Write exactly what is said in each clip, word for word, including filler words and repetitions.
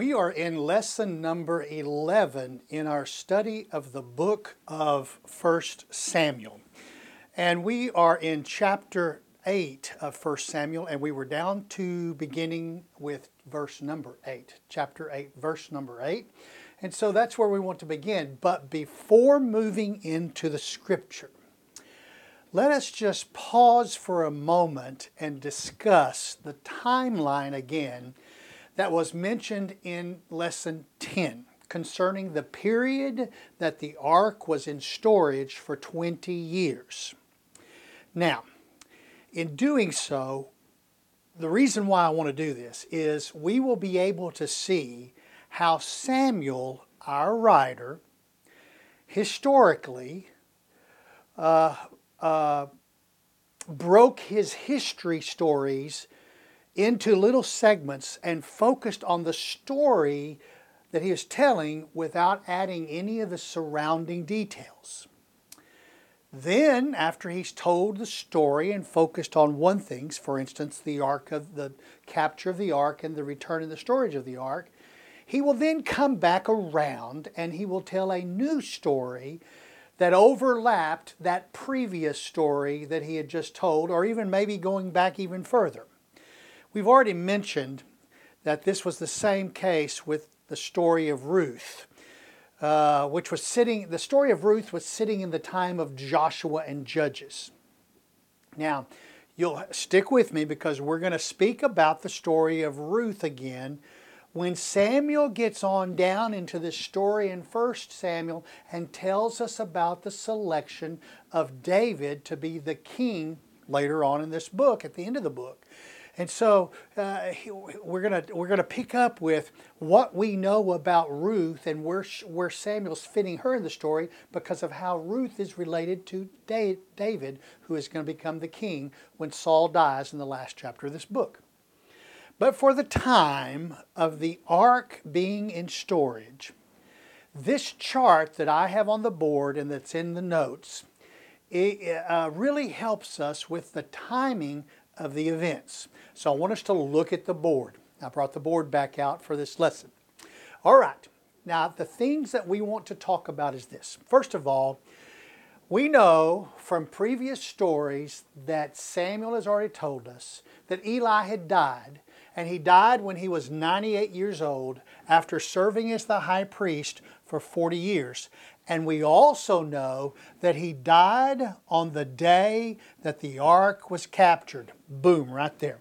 We are in lesson number eleven in our study of the book of First Samuel. And we are in chapter eight of First Samuel, and we were down to beginning with verse number eight. Chapter eight, verse number eight. And so that's where we want to begin. But before moving into the scripture, let us just pause for a moment and discuss the timeline again that was mentioned in lesson ten concerning the period that the ark was in storage for twenty years. Now, in doing so, the reason why I want to do this is we will be able to see how Samuel, our writer, historically uh, uh, broke his history stories into little segments and focused on the story that he is telling without adding any of the surrounding details. Then, after he's told the story and focused on one thing, for instance, the ark of the capture of the ark and the return and the storage of the ark, he will then come back around and he will tell a new story that overlapped that previous story that he had just told, or even maybe going back even further. We've already mentioned that this was the same case with the story of Ruth, uh, which was sitting, the story of Ruth was sitting in the time of Joshua and Judges. Now, you'll stick with me because we're going to speak about the story of Ruth again when Samuel gets on down into this story in First Samuel and tells us about the selection of David to be the king later on in this book, at the end of the book. And so uh, we're gonna we're gonna pick up with what we know about Ruth and where where Samuel's fitting her in the story because of how Ruth is related to David, who is going to become the king when Saul dies in the last chapter of this book. But for the time of the ark being in storage, this chart that I have on the board and that's in the notes, it uh, really helps us with the timing of the events. So I want us to look at the board. I brought the board back out for this lesson. All right. Now, the things that we want to talk about is this. First of all, we know from previous stories that Samuel has already told us that Eli had died, and he died when he was ninety-eight years old after serving as the high priest for forty years. And we also know that he died on the day that the ark was captured. Boom, right there.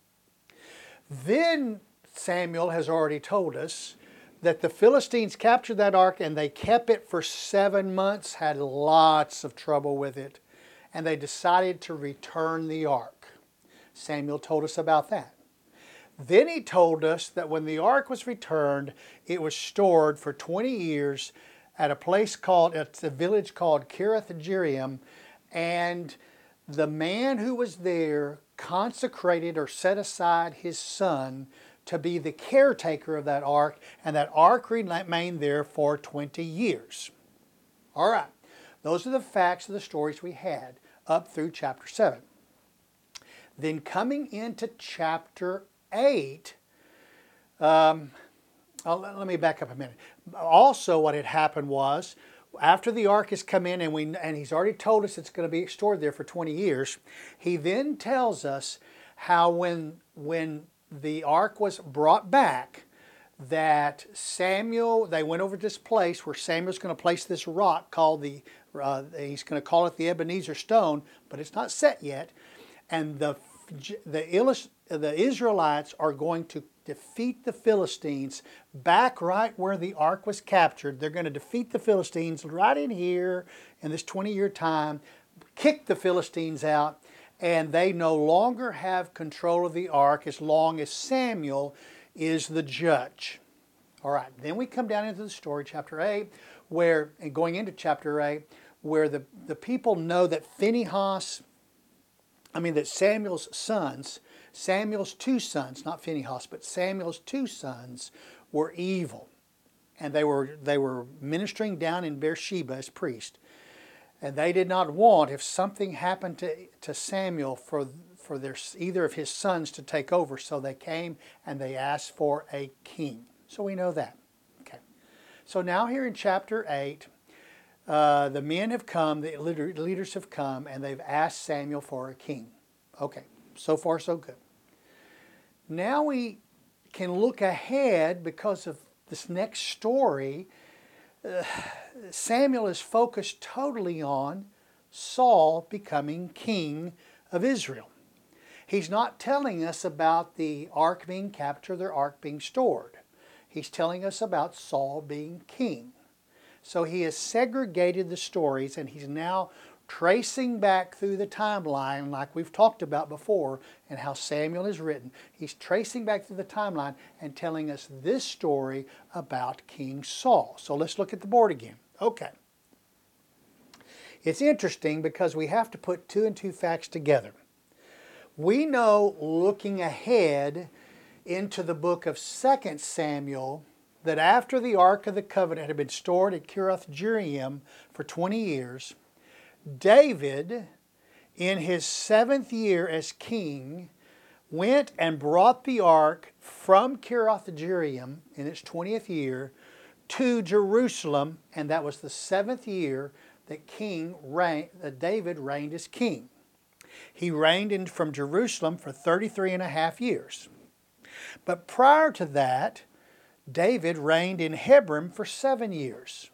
Then Samuel has already told us that the Philistines captured that ark and they kept it for seven months, had lots of trouble with it, and they decided to return the ark. Samuel told us about that. Then he told us that when the ark was returned, it was stored for twenty years at a place called, it's a village called Kiriath Jearim, and the man who was there consecrated or set aside his son to be the caretaker of that ark, and that ark remained there for twenty years. All right, those are the facts of the stories we had up through chapter seven. Then coming into chapter eight, um, oh, let me back up a minute. Also, what had happened was, after the ark has come in and we and he's already told us it's going to be stored there for twenty years, he then tells us how when when the ark was brought back, that Samuel, they went over to this place where Samuel's going to place this rock called the, uh, he's going to call it the Ebenezer stone, but it's not set yet, and the the the Israelites are going to defeat the Philistines back right where the ark was captured. They're going to defeat the Philistines right in here in this twenty-year time, kick the Philistines out, and they no longer have control of the ark as long as Samuel is the judge. All right, then we come down into the story, chapter eight, where, and going into chapter eight, where the, the people know that Phinehas, I mean that Samuel's sons, Samuel's two sons, not Phinehas, but Samuel's two sons were evil. And they were, they were ministering down in Beersheba as priests. And they did not want, if something happened to, to Samuel, for, for their, either of his sons to take over. So they came and they asked for a king. So we know that. Okay. So now here in chapter eight, uh, the men have come, the leader, leaders have come, and they've asked Samuel for a king. Okay. So far, so good. Now we can look ahead because of this next story. Uh, Samuel is focused totally on Saul becoming king of Israel. He's not telling us about the ark being captured, the ark being stored. He's telling us about Saul being king. So he has segregated the stories, and he's now tracing back through the timeline like we've talked about before and how Samuel is written. He's tracing back through the timeline and telling us this story about King Saul. So let's look at the board again. Okay. It's interesting because we have to put two and two facts together. We know, looking ahead into the book of Second Samuel, that after the Ark of the Covenant had been stored at Kiriath-Jearim for twenty years, David, in his seventh year as king, went and brought the ark from Kiriath-Jearim in its twentieth year to Jerusalem, and that was the seventh year that King reign, that David reigned as king. He reigned in, from Jerusalem for thirty-three and a half years. But prior to that, David reigned in Hebron for seven years.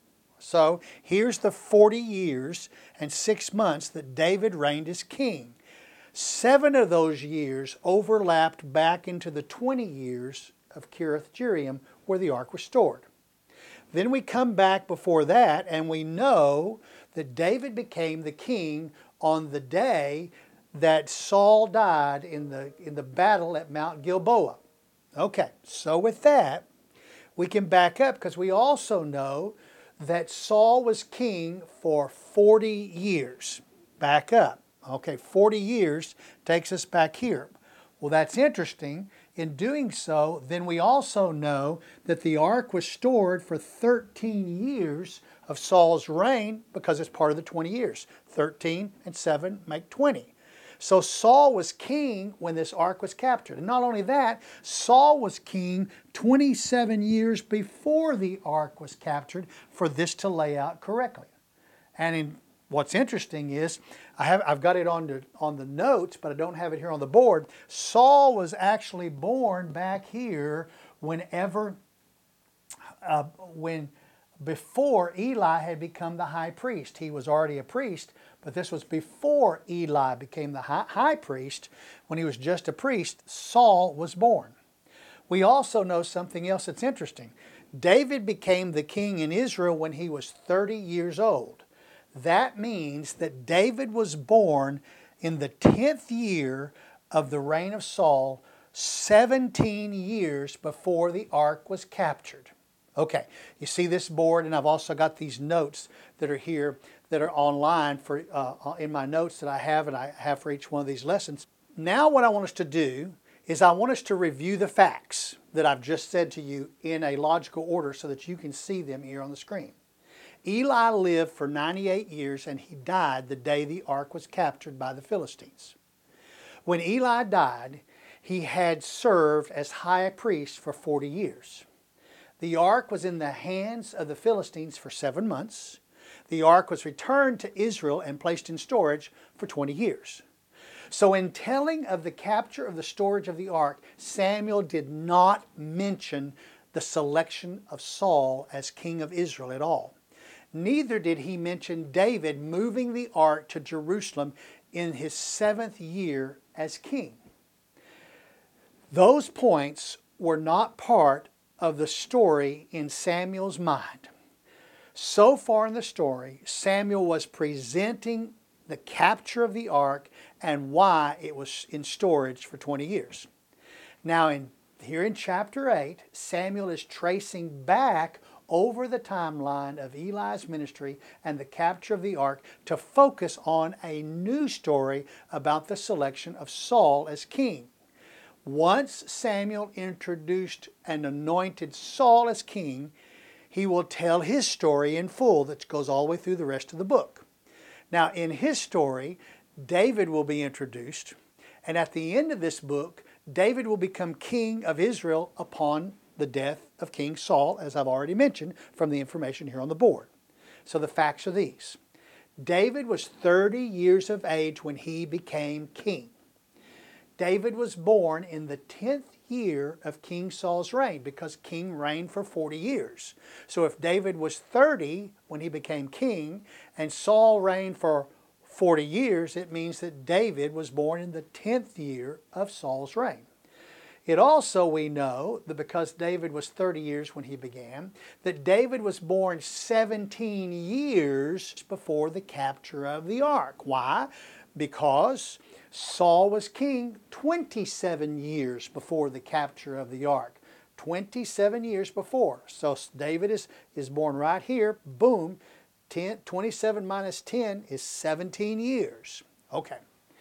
So here's the forty years and six months that David reigned as king. Seven of those years overlapped back into the twenty years of Kiriath-Jearim where the ark was stored. Then we come back before that and we know that David became the king on the day that Saul died in the, in the battle at Mount Gilboa. Okay, so with that, we can back up because we also know that Saul was king for forty years. Back up. Okay, forty years takes us back here. Well, that's interesting. In doing so, then we also know that the ark was stored for thirteen years of Saul's reign because it's part of the twenty years. thirteen and seven make twenty. So Saul was king when this ark was captured. And not only that, Saul was king twenty-seven years before the ark was captured for this to lay out correctly. And in, what's interesting is, I have, I've got it on the, on the notes, but I don't have it here on the board. Saul was actually born back here whenever, uh, when before Eli had become the high priest. He was already a priest, but this was before Eli became the high, high priest. When he was just a priest, Saul was born. We also know something else that's interesting. David became the king in Israel when he was thirty years old. That means that David was born in the tenth year of the reign of Saul, seventeen years before the ark was captured. Okay, you see this board, and I've also got these notes that are here that are online for uh, in my notes that I have and I have for each one of these lessons. Now what I want us to do is I want us to review the facts that I've just said to you in a logical order so that you can see them here on the screen. Eli lived for ninety-eight years and he died the day the ark was captured by the Philistines. When Eli died, he had served as high priest for forty years. The ark was in the hands of the Philistines for seven months. The ark was returned to Israel and placed in storage for twenty years. So in telling of the capture of the storage of the ark, Samuel did not mention the selection of Saul as king of Israel at all. Neither did he mention David moving the ark to Jerusalem in his seventh year as king. Those points were not part of the story in Samuel's mind. So far in the story, Samuel was presenting the capture of the ark and why it was in storage for twenty years. Now, in, here in chapter eight, Samuel is tracing back over the timeline of Eli's ministry and the capture of the ark to focus on a new story about the selection of Saul as king. Once Samuel introduced and anointed Saul as king, he will tell his story in full that goes all the way through the rest of the book. Now, in his story, David will be introduced, and at the end of this book, David will become king of Israel upon the death of King Saul, as I've already mentioned from the information here on the board. So the facts are these. David was thirty years of age when he became king. David was born in the tenth year of King Saul's reign, because king reigned for forty years. So if David was thirty when he became king and Saul reigned for forty years, it means that David was born in the tenth year of Saul's reign. It also, we know, that because David was thirty years when he began, that David was born seventeen years before the capture of the ark. Why? Because Saul was king twenty-seven years before the capture of the ark. twenty-seven years before. So David is, is born right here. Boom. ten, twenty-seven minus ten is seventeen years. Okay.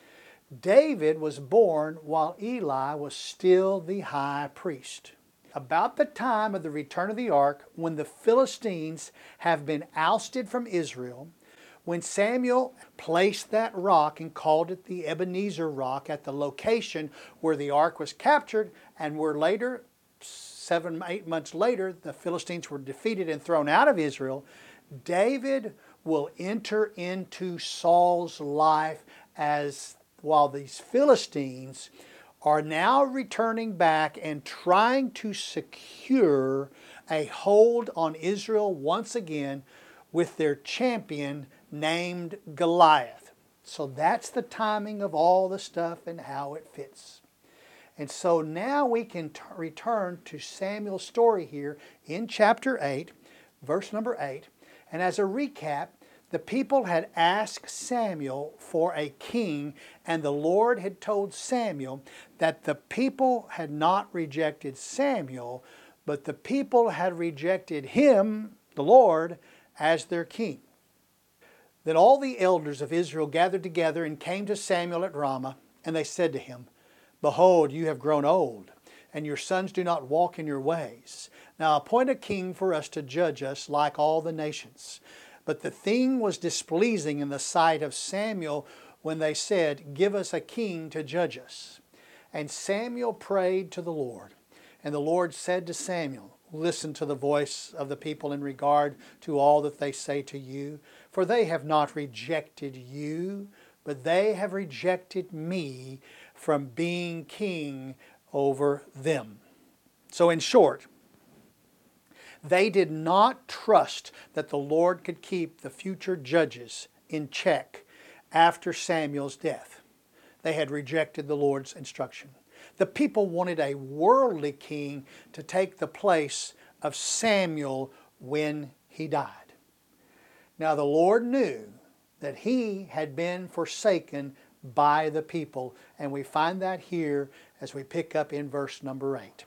David was born while Eli was still the high priest. About the time of the return of the ark, when the Philistines have been ousted from Israel, when Samuel placed that rock and called it the Ebenezer rock at the location where the ark was captured, and where later, seven, eight months later, the Philistines were defeated and thrown out of Israel, David will enter into Saul's life as while these Philistines are now returning back and trying to secure a hold on Israel once again with their champion named Goliath. So that's the timing of all the stuff and how it fits. And so now we can t- return to Samuel's story here in chapter eight, verse number eight. And as a recap, the people had asked Samuel for a king, and the Lord had told Samuel that the people had not rejected Samuel, but the people had rejected him, the Lord, as their king. Then all the elders of Israel gathered together and came to Samuel at Ramah, and they said to him, Behold, you have grown old, and your sons do not walk in your ways. Now appoint a king for us to judge us like all the nations. But the thing was displeasing in the sight of Samuel when they said, Give us a king to judge us. And Samuel prayed to the Lord. And the Lord said to Samuel, Listen to the voice of the people in regard to all that they say to you. For they have not rejected you, but they have rejected me from being king over them. So in short, they did not trust that the Lord could keep the future judges in check after Samuel's death. They had rejected the Lord's instruction. The people wanted a worldly king to take the place of Samuel when he died. Now the Lord knew that he had been forsaken by the people, and we find that here as we pick up in verse number eight.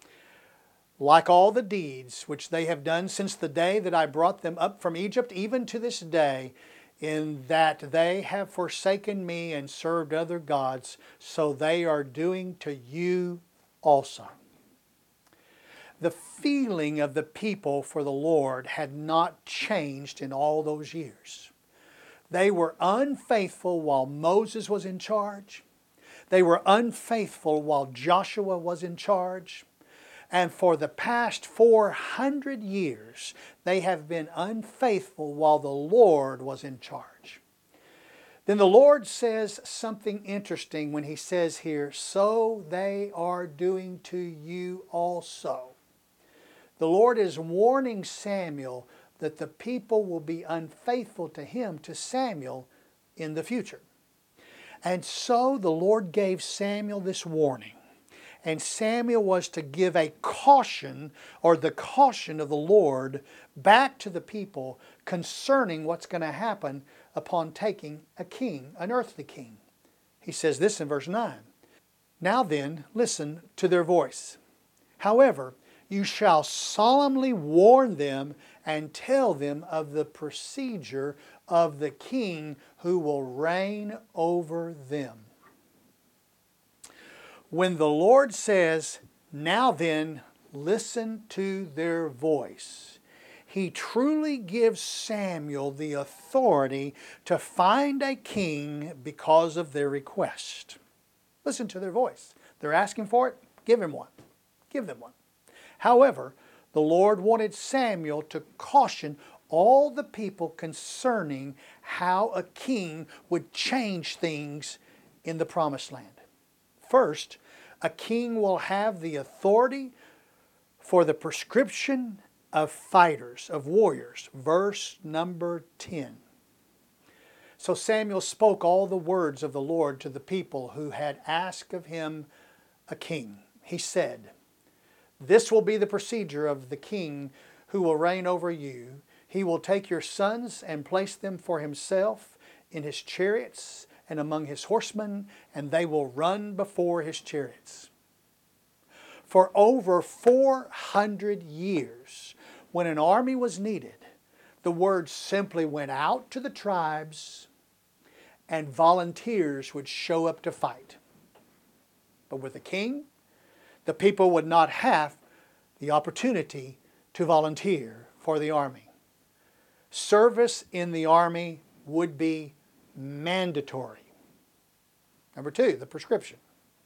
Like all the deeds which they have done since the day that I brought them up from Egypt, even to this day, in that they have forsaken me and served other gods, so they are doing to you also. The feeling of the people for the Lord had not changed in all those years. They were unfaithful while Moses was in charge. They were unfaithful while Joshua was in charge. And for the past four hundred years, they have been unfaithful while the Lord was in charge. Then the Lord says something interesting when He says here, so they are doing to you also. The Lord is warning Samuel that the people will be unfaithful to him, to Samuel, in the future. And so the Lord gave Samuel this warning. And Samuel was to give a caution, or the caution of the Lord, back to the people concerning what's going to happen upon taking a king, an earthly king. He says this in verse nine. Now then, listen to their voice. However, you shall solemnly warn them and tell them of the procedure of the king who will reign over them. When the Lord says, now then, listen to their voice, He truly gives Samuel the authority to find a king because of their request. Listen to their voice. They're asking for it. Give him one. Give them one. However, the Lord wanted Samuel to caution all the people concerning how a king would change things in the promised land. First, a king will have the authority for the prescription of fighters, of warriors. Verse number ten. So Samuel spoke all the words of the Lord to the people who had asked of him a king. He said, "This will be the procedure of the king who will reign over you. He will take your sons and place them for himself in his chariots and among his horsemen, and they will run before his chariots." For over four hundred years, when an army was needed, the word simply went out to the tribes and volunteers would show up to fight. But with a king, the people would not have the opportunity to volunteer for the army. Service in the army would be mandatory. Number two, the prescription.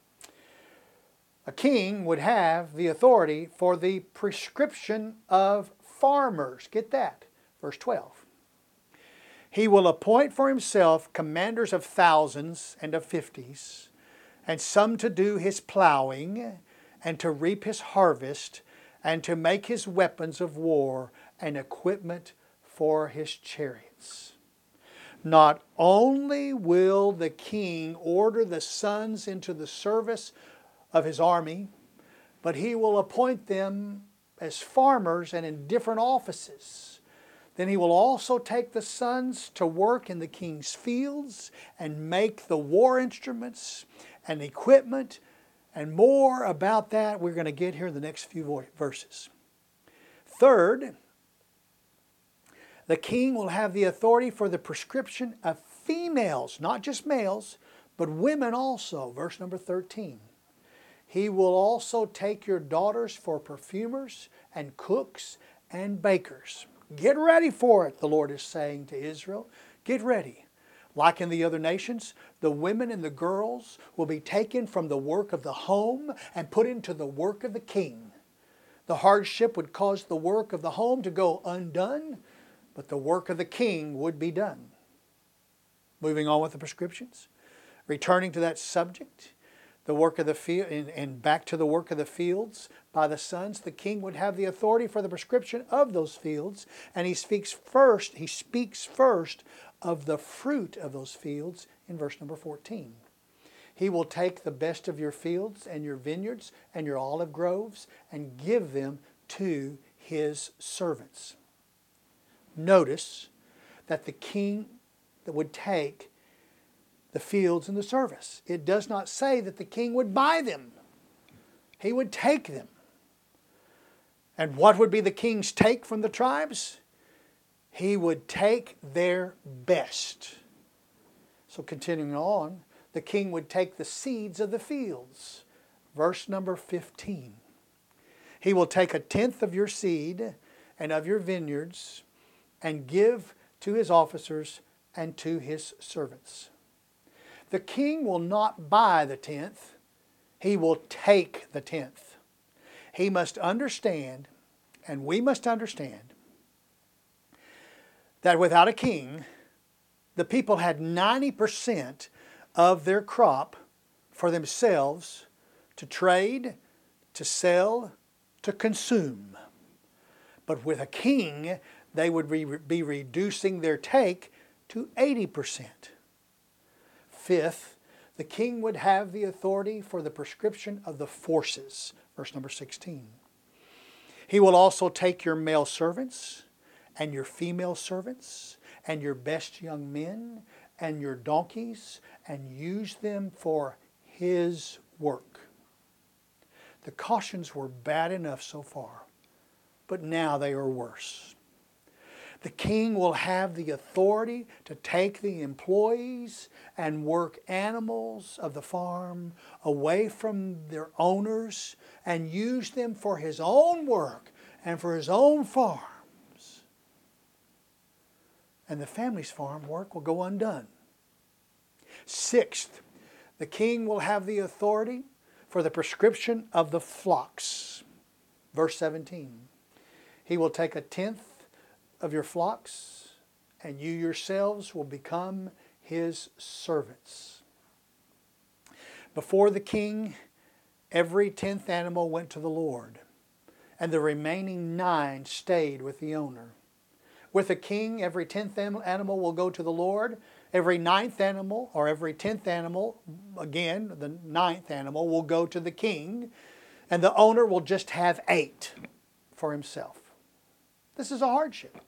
A king would have the authority for the prescription of farmers. Get that. Verse twelve. He will appoint for himself commanders of thousands and of fifties, and some to do his plowing, and to reap his harvest, and to make his weapons of war and equipment for his chariots. Not only will the king order the sons into the service of his army, but he will appoint them as farmers and in different offices. Then he will also take the sons to work in the king's fields and make the war instruments and equipment, and more about that we're going to get here in the next few verses. Third, the king will have the authority for the prescription of females, not just males, but women also. Verse number thirteen. He will also take your daughters for perfumers and cooks and bakers. Get ready for it, the Lord is saying to Israel. Get ready. Like in the other nations, the women and the girls will be taken from the work of the home and put into the work of the king. The hardship would cause the work of the home to go undone, but the work of the king would be done. Moving on with the prescriptions. Returning to that subject, the work of the field, and, and back to the work of the fields by the sons, the king would have the authority for the prescription of those fields, and he speaks first, he speaks first of the fruit of those fields in verse number fourteen. He will take the best of your fields and your vineyards and your olive groves and give them to his servants. Notice that the king that would take the fields and the service. It does not say that the king would buy them. He would take them. And what would be the king's take from the tribes? He would take their best. So continuing on, the king would take the seeds of the fields. Verse number fifteen. He will take a tenth of your seed and of your vineyards and give to his officers and to his servants. The king will not buy the tenth. He will take the tenth. He must understand, and we must understand, that without a king, the people had ninety percent of their crop for themselves to trade, to sell, to consume. But with a king, they would be reducing their take to eighty percent. Fifth, the king would have the authority for the prescription of the forces. Verse number sixteen. He will also take your male servants and your female servants and your best young men and your donkeys and use them for his work. The cautions were bad enough so far, but now they are worse. The king will have the authority to take the employees and work animals of the farm away from their owners and use them for his own work and for his own farms. And the family's farm work will go undone. Sixth, the king will have the authority for the prescription of the flocks. Verse seventeen. He will take a tenth of your flocks, and you yourselves will become his servants. Before the king, every tenth animal went to the Lord, and the remaining nine stayed with the owner. With a king, every tenth animal will go to the Lord. Every ninth animal, or every tenth animal, again, the ninth animal, will go to the king, and the owner will just have eight for himself. This is a hardship.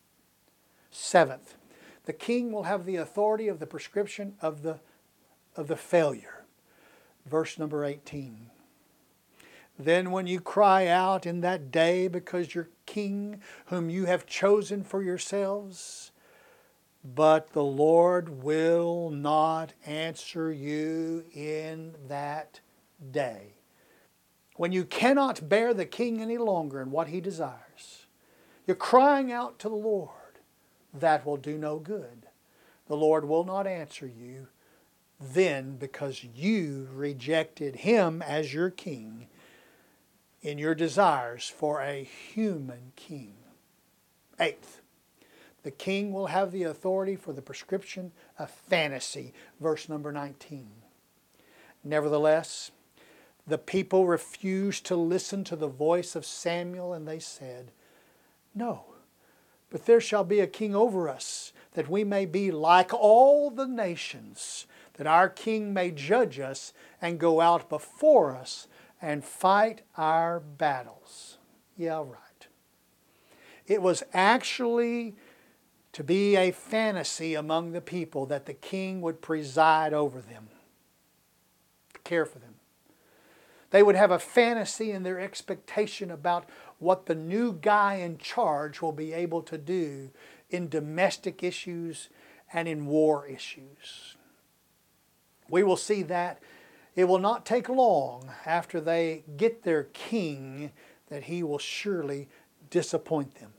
Seventh, the king will have the authority of the prescription of the, of the failure. Verse number eighteen. Then when you cry out in that day because your king, whom you have chosen for yourselves, but the Lord will not answer you in that day. When you cannot bear the king any longer and what he desires, you're crying out to the Lord. That will do no good. The Lord will not answer you then because you rejected him as your king in your desires for a human king. Eighth, the king will have the authority for the prescription of fantasy. Verse number nineteen. Nevertheless, the people refused to listen to the voice of Samuel, and they said, "No, but there shall be a king over us, that we may be like all the nations, that our king may judge us and go out before us and fight our battles." Yeah, right. It was actually to be a fantasy among the people that the king would preside over them, care for them. They would have a fantasy in their expectation about what the new guy in charge will be able to do in domestic issues and in war issues. We will see that it will not take long after they get their king that he will surely disappoint them.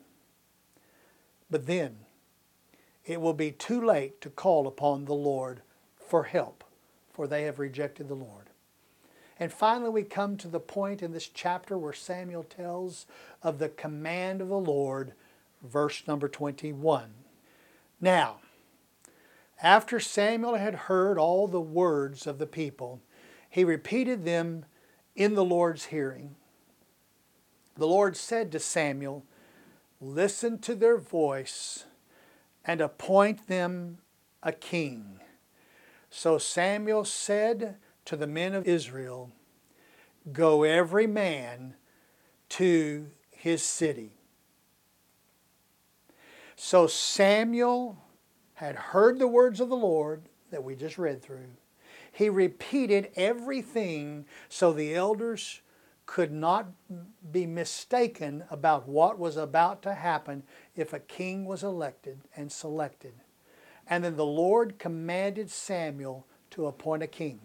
But then it will be too late to call upon the Lord for help, for they have rejected the Lord. And finally we come to the point in this chapter where Samuel tells of the command of the Lord, verse number twenty-one. Now, after Samuel had heard all the words of the people, he repeated them in the Lord's hearing. The Lord said to Samuel, "Listen to their voice and appoint them a king." So Samuel said to the men of Israel, "Go every man to his city." So Samuel had heard the words of the Lord that we just read through. He repeated everything so the elders could not be mistaken about what was about to happen if a king was elected and selected. And then the Lord commanded Samuel to appoint a king.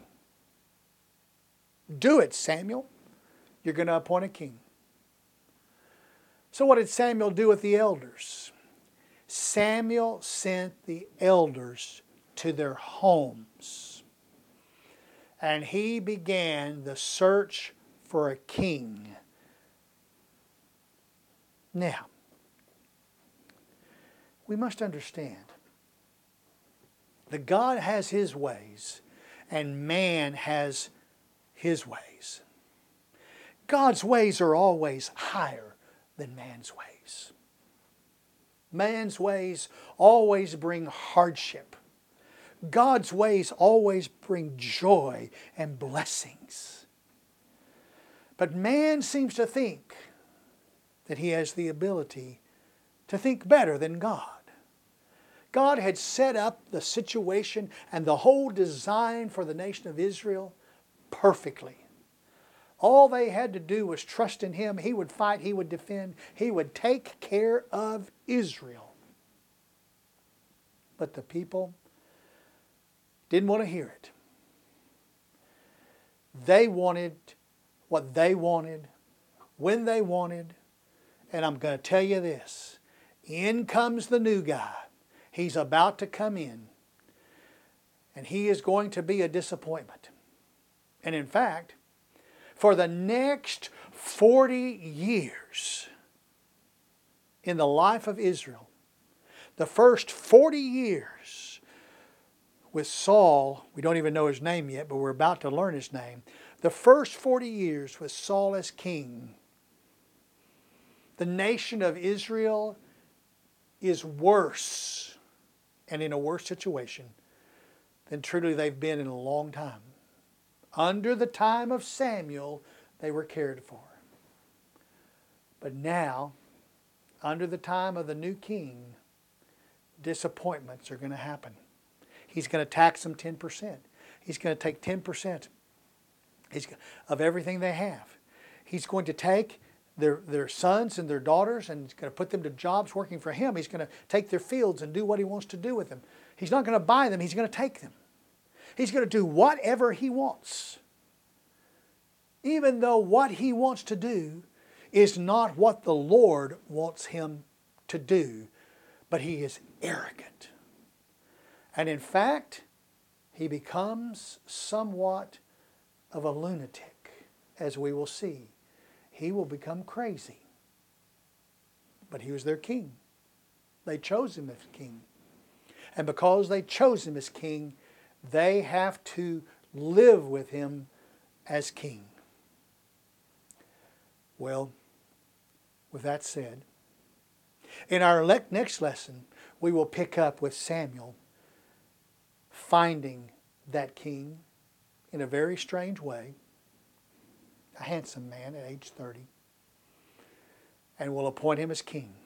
Do it, Samuel. You're going to appoint a king. So what did Samuel do with the elders? Samuel sent the elders to their homes. And he began the search for a king. Now, we must understand that God has his ways and man has his ways. God's ways are always higher than man's ways. Man's ways always bring hardship. God's ways always bring joy and blessings. But man seems to think that he has the ability to think better than God. God had set up the situation and the whole design for the nation of Israel perfectly. All they had to do was trust in him. He would fight, he would defend, he would take care of Israel. But the people didn't want to hear it. They wanted what they wanted, when they wanted. And I'm going to tell you this. In comes the new guy. He's about to come in. And he is going to be a disappointment. And in fact, For the next forty years in the life of Israel, the first forty years with Saul, we don't even know his name yet, but we're about to learn his name. The first forty years with Saul as king, the nation of Israel is worse and in a worse situation than truly they've been in a long time. Under the time of Samuel, they were cared for. But now, under the time of the new king, disappointments are going to happen. He's going to tax them ten percent. He's going to take ten percent of everything they have. He's going to take their, their sons and their daughters and he's going to put them to jobs working for him. He's going to take their fields and do what he wants to do with them. He's not going to buy them. He's going to take them. He's going to do whatever he wants. Even though what he wants to do is not what the Lord wants him to do. But he is arrogant. And in fact, he becomes somewhat of a lunatic, as we will see. He will become crazy. But he was their king. They chose him as king. And because they chose him as king, they have to live with him as king. Well, with that said, in our le- next lesson, we will pick up with Samuel finding that king in a very strange way, a handsome man at age thirty, and will appoint him as king.